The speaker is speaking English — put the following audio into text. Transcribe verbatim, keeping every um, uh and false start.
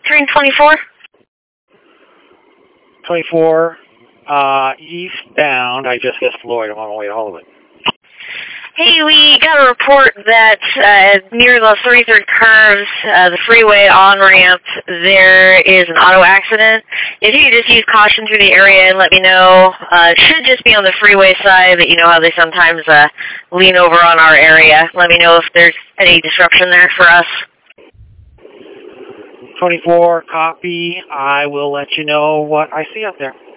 Train twenty-four? twenty-four, uh, eastbound. I just missed Floyd. I'm on my way to Hollywood. Hey, we got a report that uh, near the thirty-third curves, uh, the freeway on-ramp, there is an auto accident. If you could just use caution through the area and let me know. Uh, it should just be on the freeway side, but you know how they sometimes uh, lean over on our area. Let me know if there's any disruption there for us. twenty-four, copy. I will let you know what I see out there.